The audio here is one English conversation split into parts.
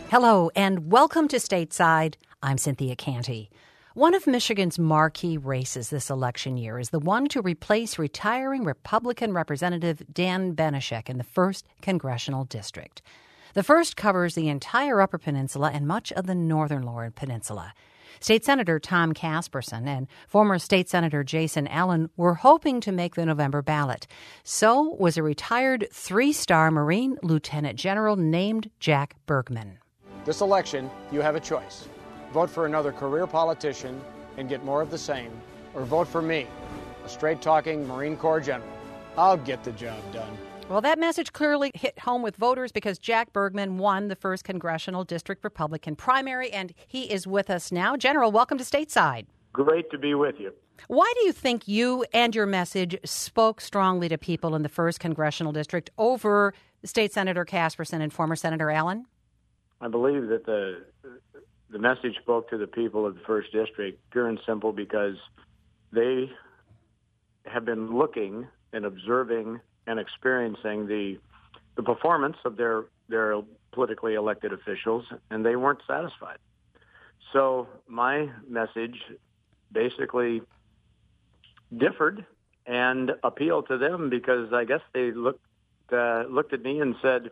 Hello, and welcome to Stateside. I'm Cynthia Canty. One of Michigan's marquee races this election year is the one to replace retiring Republican Representative Dan Benishek in the 1st Congressional District. The 1st covers the entire Upper Peninsula and much of the Northern Lower Peninsula. State Senator Tom Casperson and former State Senator Jason Allen were hoping to make the November ballot. So was a retired 3-star Marine Lieutenant General named Jack Bergman. This election, you have a choice. Vote for another career politician and get more of the same, or vote for me, a straight-talking Marine Corps general. I'll get the job done. Well, that message clearly hit home with voters because Jack Bergman won the 1st Congressional District Republican primary, and he is with us now. General, welcome to Stateside. Great to be with you. Why do you think you and your message spoke strongly to people in the 1st Congressional District over State Senator Casperson and former Senator Allen? I believe that the message spoke to the people of the 1st District pure and simple because they have been looking and observing and experiencing the performance of their politically elected officials, and they weren't satisfied. So my message basically differed and appealed to them because I guess they looked at me and said,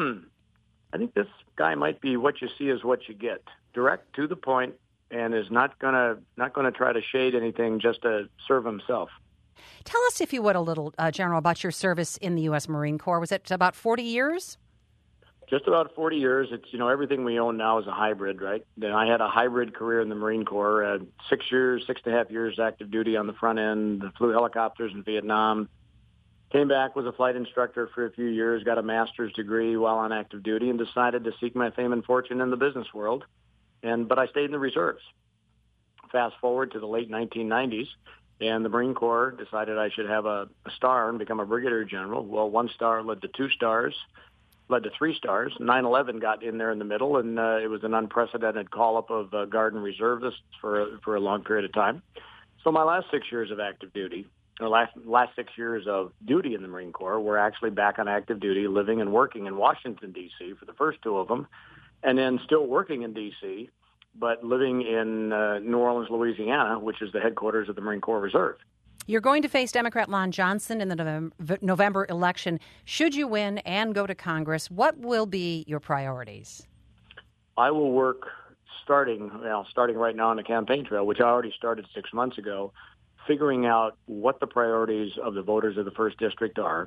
I think this guy might be what you see is what you get. Direct, to the point, and is not gonna try to shade anything just to serve himself. Tell us, if you would, a little, General, about your service in the U.S. Marine Corps. Was it about 40 years? Just about 40 years. It's, everything we own now is a hybrid, right? Then I had a hybrid career in the Marine Corps. 6.5 years active duty on the front end. Flew helicopters in Vietnam. Came back, was a flight instructor for a few years, got a master's degree while on active duty, and decided to seek my fame and fortune in the business world. But I stayed in the reserves. Fast forward to the late 1990s, and the Marine Corps decided I should have a star and become a brigadier general. Well, 1 star led to 2 stars, led to 3 stars. 9/11 got in there in the middle, and it was an unprecedented call-up of Guard and reservists for a long period of time. So my last 6 years of active duty, the last 6 years of duty in the Marine Corps, were actually back on active duty, living and working in Washington, D.C. for the first 2 of them, and then still working in D.C., but living in New Orleans, Louisiana, which is the headquarters of the Marine Corps Reserve. You're going to face Democrat Lon Johnson in the November election. Should you win and go to Congress, what will be your priorities? I will work starting right now on the campaign trail, which I already started 6 months ago, figuring out what the priorities of the voters of the 1st District are.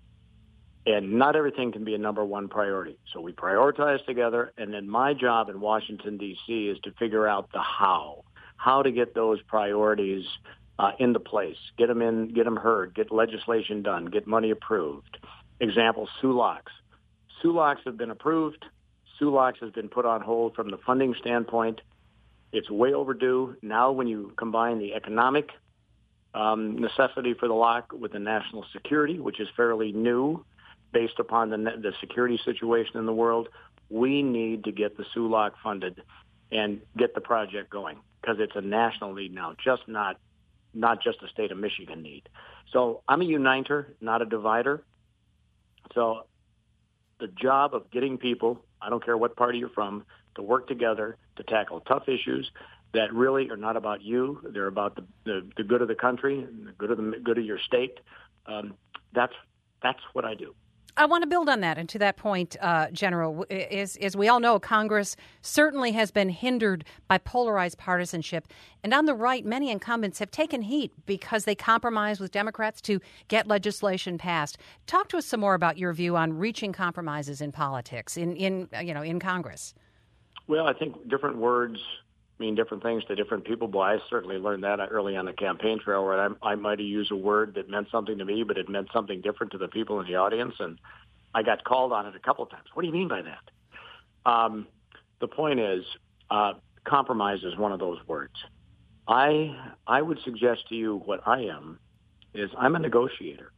And not everything can be a number one priority. So we prioritize together, and then my job in Washington, D.C. is to figure out the how to get those priorities into place, get them in, get them heard, get legislation done, get money approved. Example, SULOCs. SULOCs have been approved. SULOCs has been put on hold from the funding standpoint. It's way overdue. Now when you combine the economic necessity for the lock with the national security, which is fairly new based upon the security situation in the world, we need to get the SULOC funded and get the project going because it's a national need now, not just a state of Michigan need. So I'm a uniter, not a divider. So the job of getting people, I don't care what party you're from, to work together to tackle tough issues that really are not about you. They're about the good of the country, the good of your state. That's what I do. I want to build on that, and to that point, General, as we all know, Congress certainly has been hindered by polarized partisanship. And on the right, many incumbents have taken heat because they compromise with Democrats to get legislation passed. Talk to us some more about your view on reaching compromises in politics, in Congress. Well, I think different words mean different things to different people. Boy, I certainly learned that early on the campaign trail, where I might have used a word that meant something to me, but it meant something different to the people in the audience, and I got called on it a couple of times. What do you mean by that? The point is, compromise is one of those words. I would suggest to you what I am is I'm a negotiator.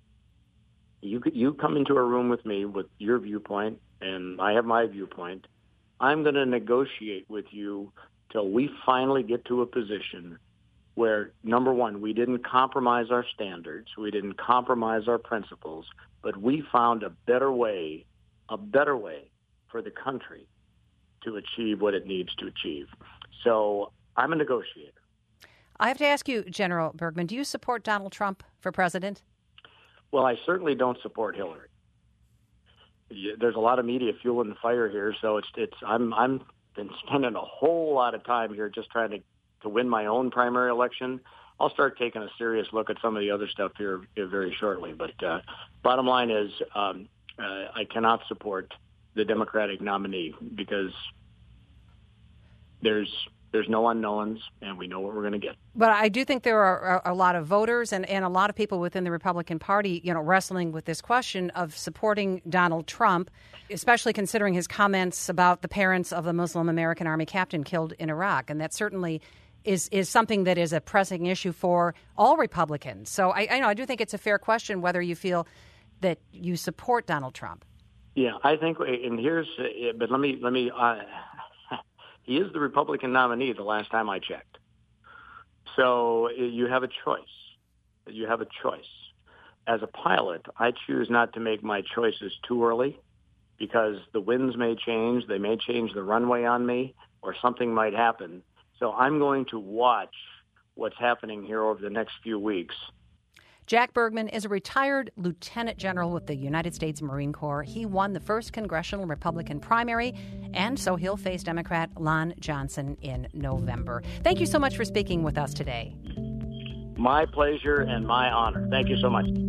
You come into a room with me with your viewpoint, and I have my viewpoint. I'm going to negotiate with you till we finally get to a position where, number one, we didn't compromise our standards, we didn't compromise our principles, but we found a better way for the country to achieve what it needs to achieve. So I'm a negotiator. I have to ask you, General Bergman, do you support Donald Trump for president? Well, I certainly don't support Hillary. There's a lot of media fueling the fire here, so I'm been spending a whole lot of time here just trying to win my own primary election. I'll start taking a serious look at some of the other stuff here very shortly. But bottom line is I cannot support the Democratic nominee because there's no unknowns, and we know what we're going to get. But I do think there are a lot of voters and a lot of people within the Republican Party, wrestling with this question of supporting Donald Trump, especially considering his comments about the parents of the Muslim American Army captain killed in Iraq. And that certainly is something that is a pressing issue for all Republicans. So I do think it's a fair question whether you feel that you support Donald Trump. Yeah, I think, and but let me. He is the Republican nominee the last time I checked. So you have a choice. You have a choice. As a pilot, I choose not to make my choices too early because the winds may change. They may change the runway on me, or something might happen. So I'm going to watch what's happening here over the next few weeks. Jack Bergman is a retired lieutenant general with the United States Marine Corps. He won the first congressional Republican primary, and so he'll face Democrat Lon Johnson in November. Thank you so much for speaking with us today. My pleasure and my honor. Thank you so much.